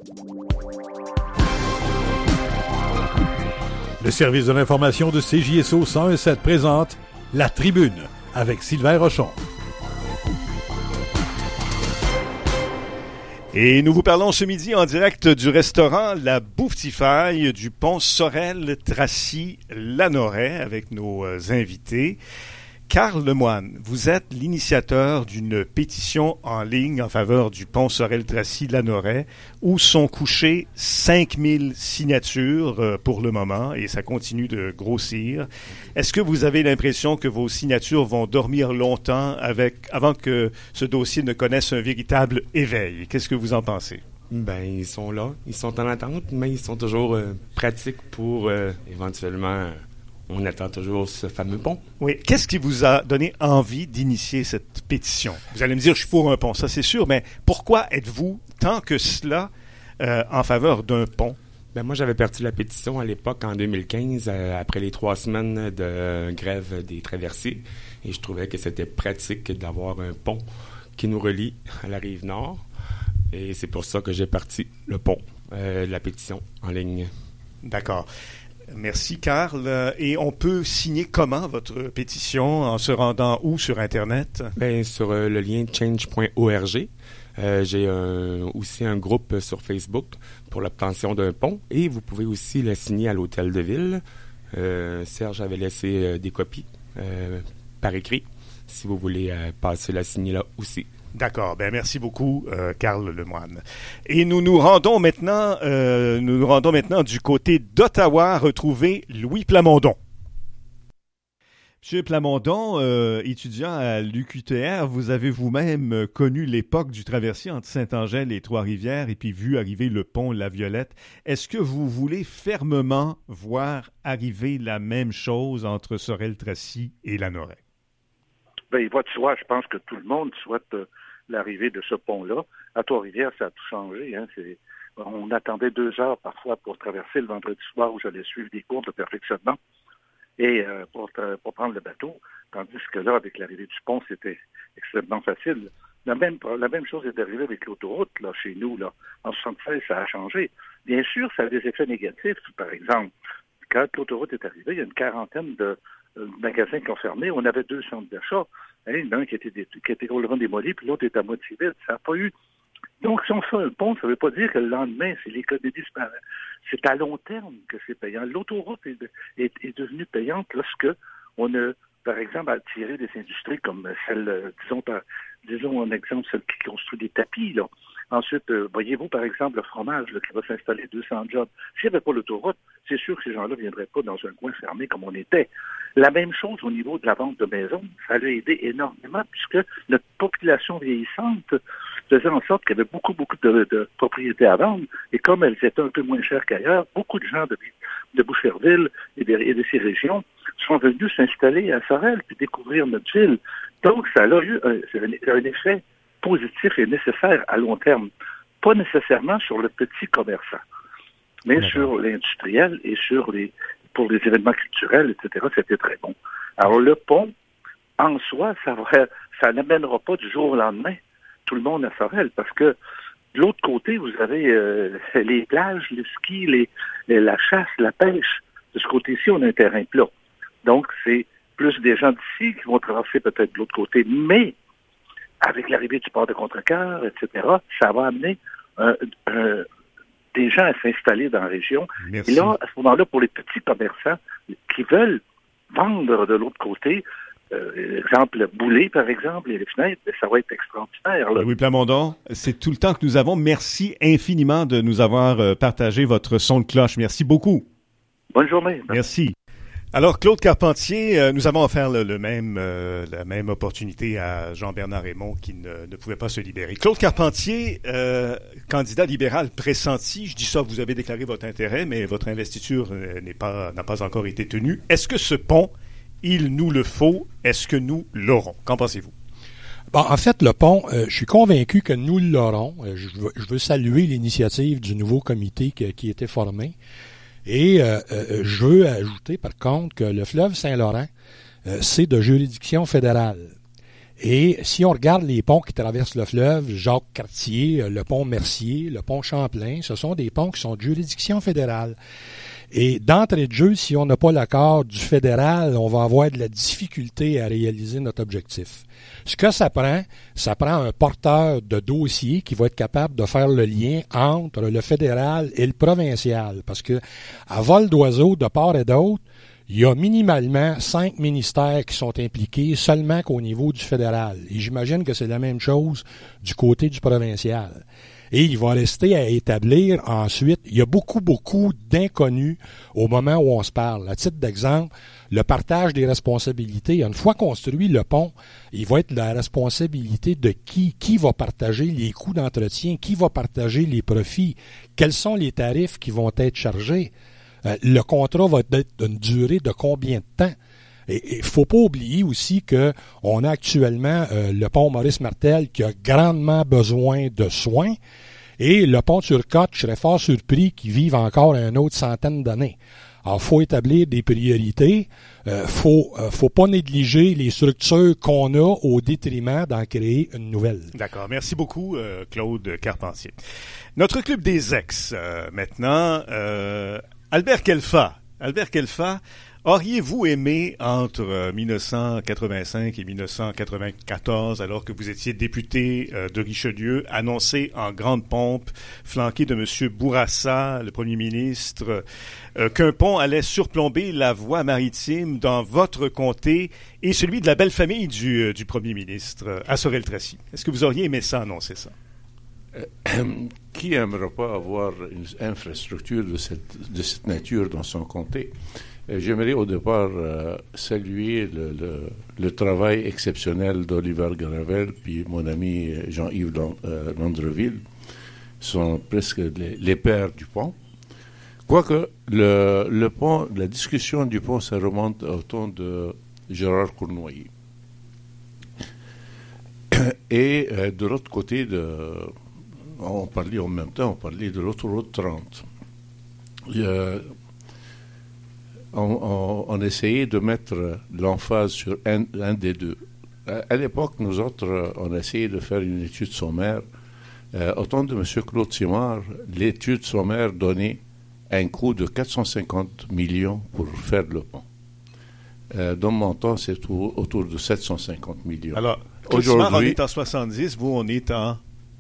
Le service de l'information de CJSO 101.7 présente La Tribune avec Sylvain Rochon. Et nous vous parlons ce midi en direct du restaurant La Bouffe-Tifaille du pont Sorel-Tracy-Lanoraie avec nos invités. Carl Lemoine, vous êtes l'initiateur d'une pétition en ligne en faveur du pont Sorel-Tracy-Lanoraie où sont couchées 5000 signatures pour le moment et ça continue de grossir. Est-ce que vous avez l'impression que vos signatures vont dormir longtemps avant que ce dossier ne connaisse un véritable éveil? Qu'est-ce que vous en pensez? Ben, ils sont là, ils sont en attente, mais ils sont toujours pratiques pour éventuellement... On attend toujours ce fameux pont. Oui. Qu'est-ce qui vous a donné envie d'initier cette pétition? Vous allez me dire, je suis pour un pont, ça c'est sûr, mais pourquoi êtes-vous tant que cela en faveur d'un pont? Ben moi, j'avais parti la pétition à l'époque, en 2015, après les 3 semaines de grève des traversiers. Et je trouvais que c'était pratique d'avoir un pont qui nous relie à la rive nord. Et c'est pour ça que j'ai parti le pont, la pétition en ligne. D'accord. Merci, Carl. Et on peut signer comment votre pétition en se rendant où sur Internet? Ben, sur le lien change.org. J'ai aussi un groupe sur Facebook pour l'obtention d'un pont et vous pouvez aussi la signer à l'hôtel de ville. Serge avait laissé des copies par écrit si vous voulez passer la signer là aussi. D'accord. Ben merci beaucoup, Carl Lemoine. Et nous nous rendons maintenant du côté d'Ottawa retrouver Louis Plamondon. Monsieur Plamondon, étudiant à l'UQTR, vous avez vous-même connu l'époque du traversier entre Saint-Angèle et Trois-Rivières et puis vu arriver le pont La Violette. Est-ce que vous voulez fermement voir arriver la même chose entre Sorel-Tracy et Lanoraie? Ben, il va de soi. Je pense que tout le monde souhaite l'arrivée de ce pont-là. À Trois-Rivières, ça a tout changé. Hein. On attendait 2 heures parfois pour traverser le vendredi soir où j'allais suivre des cours de perfectionnement et pour prendre le bateau. Tandis que là, avec l'arrivée du pont, c'était extrêmement facile. La même chose est arrivée avec l'autoroute, là, chez nous, là. En 1976, ça a changé. Bien sûr, ça a des effets négatifs. Par exemple, quand l'autoroute est arrivée, il y a une quarantaine de magasins qui ont fermé. On avait 2 centres d'achat. L'un qui était complètement démoli, puis l'autre était à moitié vide. Ça n'a pas eu. Donc, si on fait un pont, ça ne veut pas dire que le lendemain, c'est l'économie disparaît. C'est à long terme que c'est payant. L'autoroute est devenue payante lorsque on a, par exemple, attiré des industries comme celle, disons un exemple, celle qui construit des tapis, là. Ensuite, voyez-vous, par exemple, le fromage là, qui va s'installer 200 jobs. S'il n'y avait pas l'autoroute, c'est sûr que ces gens-là ne viendraient pas dans un coin fermé comme on était. La même chose au niveau de la vente de maisons. Ça a aidé énormément puisque notre population vieillissante faisait en sorte qu'il y avait beaucoup de propriétés à vendre. Et comme elles étaient un peu moins chères qu'ailleurs, beaucoup de gens de Boucherville et de ces régions sont venus s'installer à Sorel puis découvrir notre ville. Donc, ça a eu un effet positif et nécessaire à long terme. Pas nécessairement sur le petit commerçant, mais sur l'industriel et pour les événements culturels, etc. C'était très bon. Alors, le pont, en soi, ça n'amènera pas du jour au lendemain tout le monde à Sorel, parce que de l'autre côté, vous avez les plages, le ski, la chasse, la pêche. De ce côté-ci, on a un terrain plat. Donc, c'est plus des gens d'ici qui vont traverser peut-être de l'autre côté, mais avec l'arrivée du port de Contrecœur, etc., ça va amener des gens à s'installer dans la région. Merci. Et là, à ce moment-là, pour les petits commerçants qui veulent vendre de l'autre côté, exemple, Boulay, par exemple, et les fenêtres, ça va être extraordinaire. Là. Louis Plamondon, c'est tout le temps que nous avons. Merci infiniment de nous avoir partagé votre son de cloche. Merci beaucoup. Bonne journée. Merci. Alors, Claude Carpentier, nous avons offert la même opportunité à Jean-Bernard Raymond qui ne pouvait pas se libérer. Claude Carpentier, candidat libéral pressenti, je dis ça, vous avez déclaré votre intérêt, mais votre investiture n'a pas encore été tenue. Est-ce que ce pont, il nous le faut? Est-ce que nous l'aurons? Qu'en pensez-vous? Bon, en fait, le pont, je suis convaincu que nous l'aurons. Je veux saluer l'initiative du nouveau comité qui était formé. Et je veux ajouter, par contre, que le fleuve Saint-Laurent, c'est de juridiction fédérale. Et si on regarde les ponts qui traversent le fleuve, Jacques-Cartier, le pont Mercier, le pont Champlain, ce sont des ponts qui sont de juridiction fédérale. Et d'entrée de jeu, si on n'a pas l'accord du fédéral, on va avoir de la difficulté à réaliser notre objectif. Ce que ça prend un porteur de dossier qui va être capable de faire le lien entre le fédéral et le provincial. Parce que à vol d'oiseau, de part et d'autre, il y a minimalement 5 ministères qui sont impliqués seulement qu'au niveau du fédéral. Et j'imagine que c'est la même chose du côté du provincial. Et il va rester à établir ensuite, il y a beaucoup d'inconnus au moment où on se parle. À titre d'exemple, le partage des responsabilités. Une fois construit le pont, il va être la responsabilité de qui va partager les coûts d'entretien, qui va partager les profits, quels sont les tarifs qui vont être chargés. Le contrat va être d'une durée de combien de temps? Et il faut pas oublier aussi que on a actuellement le pont Maurice-Martel qui a grandement besoin de soins et le pont Turcotte, je serais fort surpris qu'il vive encore une autre centaine d'années. Alors, faut établir des priorités. Faut pas négliger les structures qu'on a au détriment d'en créer une nouvelle. D'accord. Merci beaucoup, Claude Carpentier. Notre club des ex, maintenant. Albert Khelfa, auriez-vous aimé, entre 1985 et 1994, alors que vous étiez député de Richelieu, annoncer en grande pompe, flanqué de M. Bourassa, le premier ministre, qu'un pont allait surplomber la voie maritime dans votre comté et celui de la belle famille du premier ministre, à Sorel-Tracy? Est-ce que vous auriez aimé ça, annoncer ça? Qui n'aimerait pas avoir une infrastructure de cette nature dans son comté? J'aimerais au départ saluer le travail exceptionnel d'Oliver Gravel puis mon ami Jean-Yves Landreville. Sont presque les pères du pont. Quoique le pont, la discussion du pont, ça remonte au temps de Gérard Cournoyer. Et de l'autre côté on parlait en même temps, on parlait de l'autoroute 30. On essayait de mettre l'emphase sur un des deux. À l'époque, nous autres, on essayait de faire une étude sommaire. Au temps de M. Claude Simard, l'étude sommaire donnait un coût de 450 millions pour faire le pont. Dans mon temps, c'est autour de 750 millions. Alors, Claude Simard, on est en 70, vous, on est en...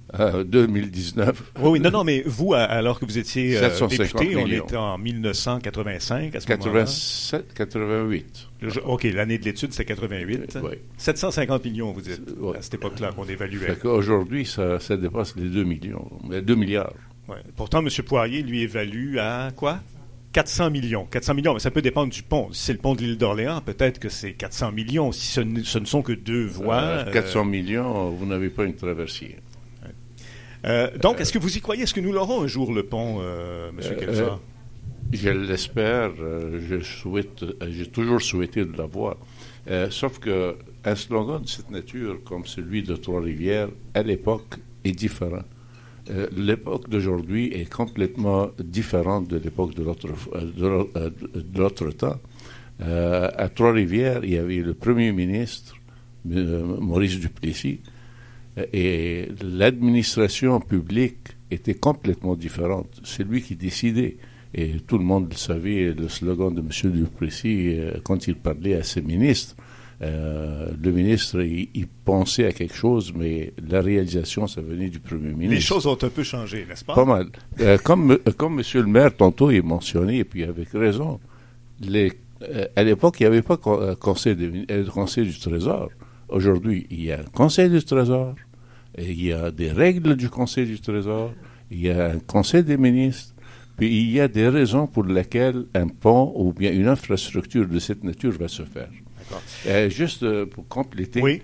2019. Oui, non, mais vous, alors que vous étiez député, on millions. était en 1985 à ce 87, 88. OK, l'année de l'étude, c'était 88. Oui. 750 millions, vous dites, oui. à cette époque-là, qu'on évaluait. Aujourd'hui, ça dépasse les 2 milliards. Ouais. Pourtant, M. Poirier lui évalue à quoi? 400 millions. 400 millions, mais ça peut dépendre du pont. Si c'est le pont de l'île d'Orléans, peut-être que c'est 400 millions. Si ce ne sont que 2 voies... 400 millions, vous n'avez pas une traversière. Donc, est-ce que vous y croyez? Est-ce que nous l'aurons un jour, le pont, M. Khelfa? Je l'espère. J'ai toujours souhaité de l'avoir. Sauf qu'un slogan de cette nature, comme celui de Trois-Rivières, à l'époque, est différent. L'époque d'aujourd'hui est complètement différente de l'époque de l'autre temps. À Trois-Rivières, il y avait le premier ministre, Maurice Duplessis, et l'administration publique était complètement différente. C'est lui qui décidait. Et tout le monde le savait, le slogan de M. Duplessis, quand il parlait à ses ministres, le ministre, il pensait à quelque chose, mais la réalisation, ça venait du premier ministre. Les choses ont un peu changé, n'est-ce pas? Pas mal. Comme M. le maire, tantôt, il mentionné, et puis avec raison, à l'époque, il n'y avait pas conseil du Trésor. Aujourd'hui, il y a un conseil du Trésor, et il y a des règles du conseil du Trésor, il y a un conseil des ministres, puis il y a des raisons pour lesquelles un pont ou bien une infrastructure de cette nature va se faire. Juste pour compléter, oui.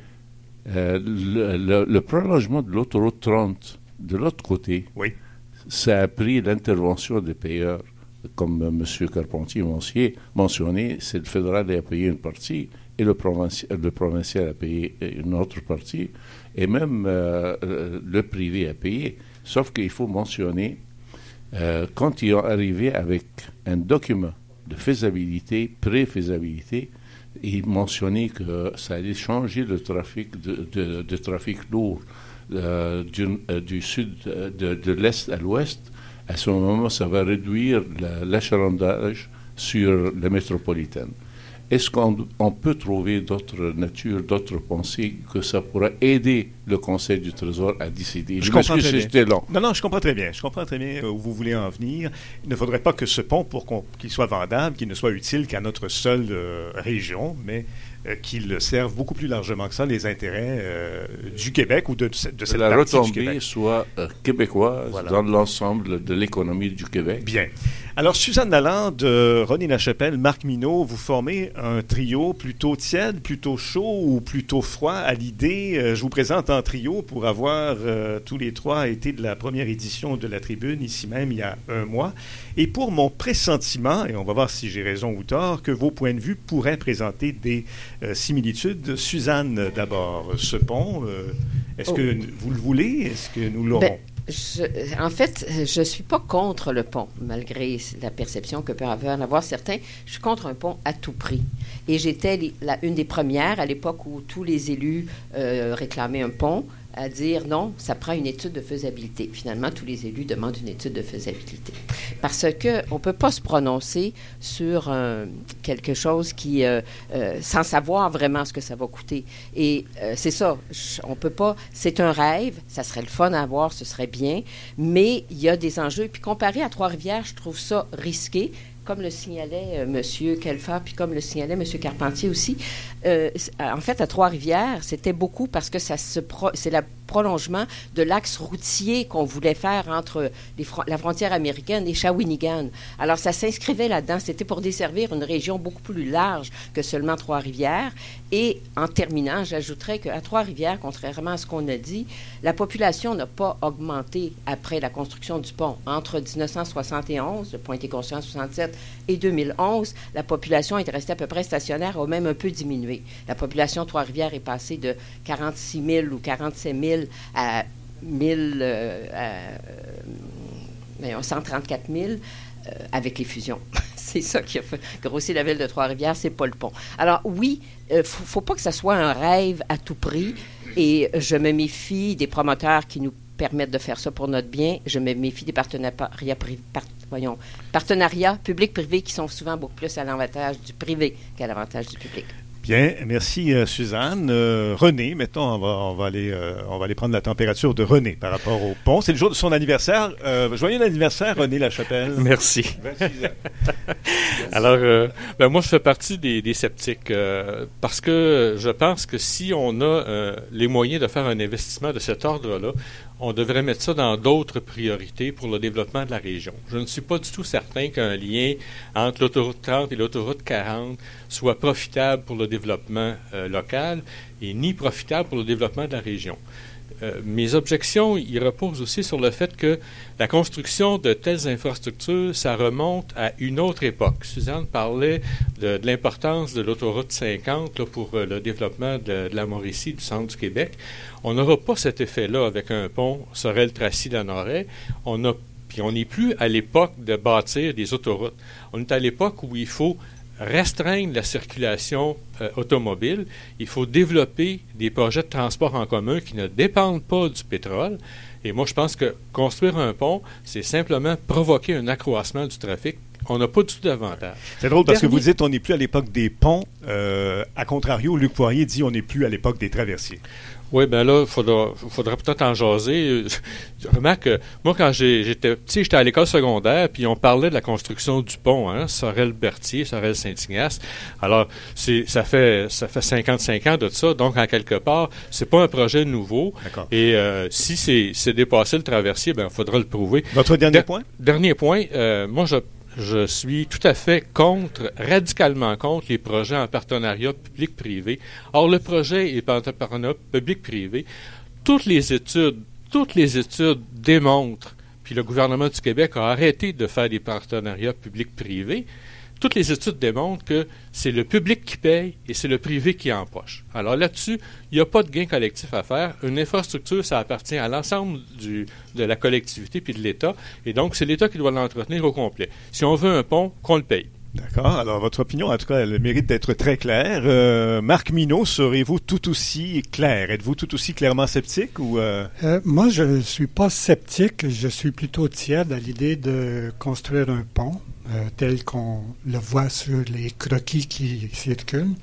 Le prolongement de l'autoroute 30 de l'autre côté, oui. Ça a pris l'intervention des payeurs. Comme M. Carpentier mentionné, c'est le fédéral qui a payé une partie et le provincial a payé une autre partie, et même le privé a payé. Sauf qu'il faut mentionner, quand ils ont arrivé avec un document de faisabilité, pré-faisabilité, il mentionnait que ça allait changer le trafic de trafic lourd du sud, de l'est à l'ouest. À ce moment, ça va réduire l'achalandage sur la métropolitaine. Est-ce qu'on peut trouver d'autres natures, d'autres pensées, que ça pourrait aider le Conseil du Trésor à décider? Je comprends très bien. Long. Non, je comprends très bien. Je comprends très bien où vous voulez en venir. Il ne faudrait pas que ce pont, qu'il soit vendable, qu'il ne soit utile qu'à notre seule région, mais qu'il serve beaucoup plus largement que ça les intérêts du Québec ou de cette partie du Québec. La retombée soit québécoise dans l'ensemble de l'économie du Québec. Bien. Alors, Suzanne Lalande, René Lachapelle, Marc Mineault, vous formez un trio plutôt tiède, plutôt chaud ou plutôt froid à l'idée. Je vous présente en trio pour avoir tous les trois été de la première édition de la Tribune, ici même, il y a un mois. Et pour mon pressentiment, et on va voir si j'ai raison ou tort, que vos points de vue pourraient présenter des similitudes. Suzanne, d'abord, ce pont, est-ce que vous le voulez? Est-ce que nous l'aurons? En fait, je ne suis pas contre le pont, malgré la perception que peuvent avoir certains. Je suis contre un pont à tout prix. Et j'étais une des premières, à l'époque où tous les élus réclamaient un pont, à dire non, ça prend une étude de faisabilité. Finalement, tous les élus demandent une étude de faisabilité. Parce qu'on ne peut pas se prononcer sur quelque chose qui, sans savoir vraiment ce que ça va coûter. Et c'est ça, on peut pas, c'est un rêve, ça serait le fun à avoir, ce serait bien, mais il y a des enjeux. Puis comparé à Trois-Rivières, je trouve ça risqué. Comme le signalait M. Kelfer, puis comme le signalait M. Carpentier aussi, en fait, à Trois-Rivières, c'était beaucoup parce que c'est le prolongement de l'axe routier qu'on voulait faire entre la frontière américaine et Shawinigan. Alors, ça s'inscrivait là-dedans. C'était pour desservir une région beaucoup plus large que seulement Trois-Rivières. Et en terminant, j'ajouterais qu'à Trois-Rivières, contrairement à ce qu'on a dit, la population n'a pas augmenté après la construction du pont. Entre 1971, le pont a été construit en 1967, et 2011, la population est restée à peu près stationnaire, a même un peu diminué. La population de Trois-Rivières est passée de 46 000 ou 47 000 à 134 000 avec les fusions. C'est ça qui a fait grossir la ville de Trois-Rivières, c'est pas le pont. Alors oui, faut pas que ça soit un rêve à tout prix, et je me méfie des promoteurs qui nous permettent de faire ça pour notre bien. Je me méfie des partenariats public-privé qui sont souvent beaucoup plus à l'avantage du privé qu'à l'avantage du public. Bien, merci Suzanne. René, maintenant, on va aller prendre la température de René par rapport au pont. C'est le jour de son anniversaire. Joyeux anniversaire, René Lachapelle. Merci. Alors, moi, je fais partie des sceptiques parce que je pense que si on a les moyens de faire un investissement de cet ordre-là, on devrait mettre ça dans d'autres priorités pour le développement de la région. Je ne suis pas du tout certain qu'un lien entre l'autoroute 30 et l'autoroute 40 soit profitable pour le développement local et ni profitable pour le développement de la région. Mes objections, y reposent aussi sur le fait que la construction de telles infrastructures, ça remonte à une autre époque. Suzanne parlait de l'importance de l'autoroute 50 là, pour le développement de la Mauricie, du centre du Québec. On n'aura pas cet effet-là avec un pont Sorel-Tracy-Lanoraie. On n'est plus à l'époque de bâtir des autoroutes. On est à l'époque où il faut restreindre la circulation automobile. Il faut développer des projets de transport en commun qui ne dépendent pas du pétrole. Et moi, je pense que construire un pont, c'est simplement provoquer un accroissement du trafic. On n'a pas du tout d'avantage. C'est drôle parce que vous dites on n'est plus à l'époque des ponts. À contrario, Luc Poirier dit on n'est plus à l'époque des traversiers. Oui, bien là, il faudra peut-être en jaser. Remarque, moi, quand j'étais petit, j'étais à l'école secondaire, puis on parlait de la construction du pont, Sorel-Berthier, Sorel-Saint-Ignace. Alors, ça fait 55 ans de ça, donc en quelque part, c'est pas un projet nouveau. D'accord. Et si c'est dépassé le traversier, ben il faudra le prouver. Votre dernier point? Dernier point, moi, je suis tout à fait radicalement contre les projets en partenariat public-privé. Or, le projet est en partenariat public-privé. Toutes les études démontrent, puis le gouvernement du Québec a arrêté de faire des partenariats public-privé. Toutes les études démontrent que c'est le public qui paye et c'est le privé qui empoche. Alors là-dessus, il n'y a pas de gain collectif à faire. Une infrastructure, ça appartient à l'ensemble de la collectivité puis de l'État. Et donc, c'est l'État qui doit l'entretenir au complet. Si on veut un pont, qu'on le paye. D'accord. Alors, votre opinion, en tout cas, elle mérite d'être très claire. Marc Mineau, serez-vous tout aussi clair? Êtes-vous tout aussi clairement sceptique ou Moi, je ne suis pas sceptique. Je suis plutôt tiède à l'idée de construire un pont tel qu'on le voit sur les croquis qui circulent.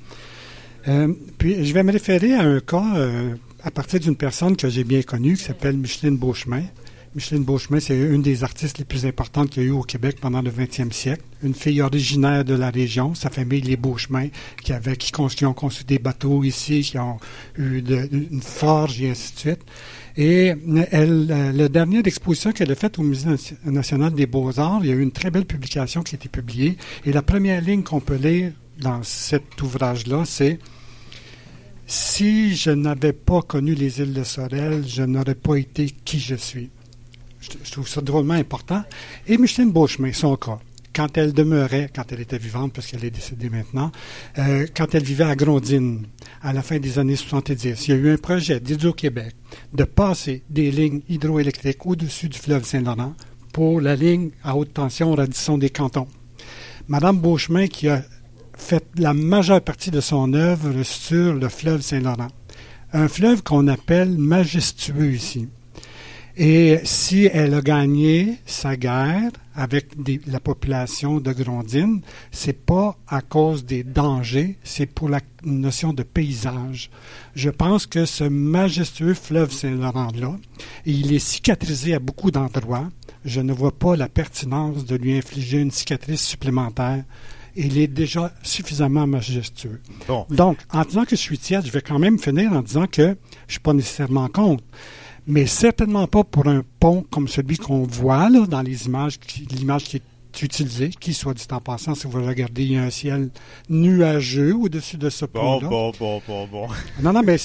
Puis, je vais me référer à un cas à partir d'une personne que j'ai bien connue qui s'appelle Micheline Beauchemin. Micheline Beauchemin, c'est une des artistes les plus importantes qu'il y a eu au Québec pendant le 20e siècle. Une fille originaire de la région, sa famille, les Beauchemin, qui ont conçu des bateaux ici, qui ont eu une forge et ainsi de suite. Et la dernière exposition qu'elle a faite au Musée national des beaux-arts, il y a eu une très belle publication qui a été publiée. Et la première ligne qu'on peut lire dans cet ouvrage-là, c'est « Si je n'avais pas connu les îles de Sorel, je n'aurais pas été qui je suis ». Je trouve ça drôlement important. Et Micheline Beauchemin, son cas, quand elle était vivante, parce qu'elle est décédée maintenant, quand elle vivait à Grondines, à la fin des années 70, il y a eu un projet d'Hydro-Québec de passer des lignes hydroélectriques au-dessus du fleuve Saint-Laurent pour la ligne à haute tension Radisson-des-Cantons. Madame Beauchemin qui a fait la majeure partie de son œuvre sur le fleuve Saint-Laurent. Un fleuve qu'on appelle majestueux ici. Et si elle a gagné sa guerre avec la population de Grondines, c'est pas à cause des dangers, c'est pour la notion de paysage. Je pense que ce majestueux fleuve Saint-Laurent-là, il est cicatrisé à beaucoup d'endroits. Je ne vois pas la pertinence de lui infliger une cicatrice supplémentaire. Il est déjà suffisamment majestueux. Bon. Donc, en disant que je suis tiède, je vais quand même finir en disant que je suis pas nécessairement contre. Mais certainement pas pour un pont comme celui qu'on voit là, dans les images, l'image qui est utilisée, qui, soit dit en passant, si vous regardez, il y a un ciel nuageux au-dessus de ce pont-là. Bon. Non, mais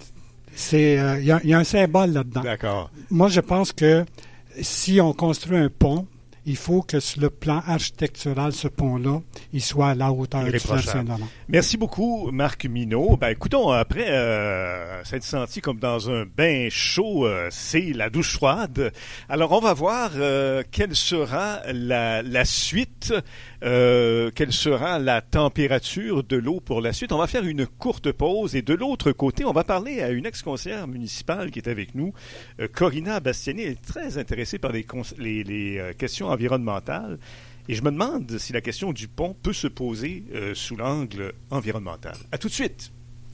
il y a un symbole là-dedans. D'accord. Moi, je pense que si on construit un pont, il faut que sur le plan architectural, ce pont-là, il soit à la hauteur du fleuve Saint-Laurent. Merci beaucoup, Marc Mineau. Ben, écoutons, après s'être senti comme dans un bain chaud, c'est la douche froide. Alors, on va voir quelle sera la suite, quelle sera la température de l'eau pour la suite. On va faire une courte pause et de l'autre côté, on va parler à une ex-conseillère municipale qui est avec nous, Corina Bastiani. Elle est très intéressée par les questions environnementales. Et je me demande si la question du pont peut se poser sous l'angle environnemental. À tout de suite!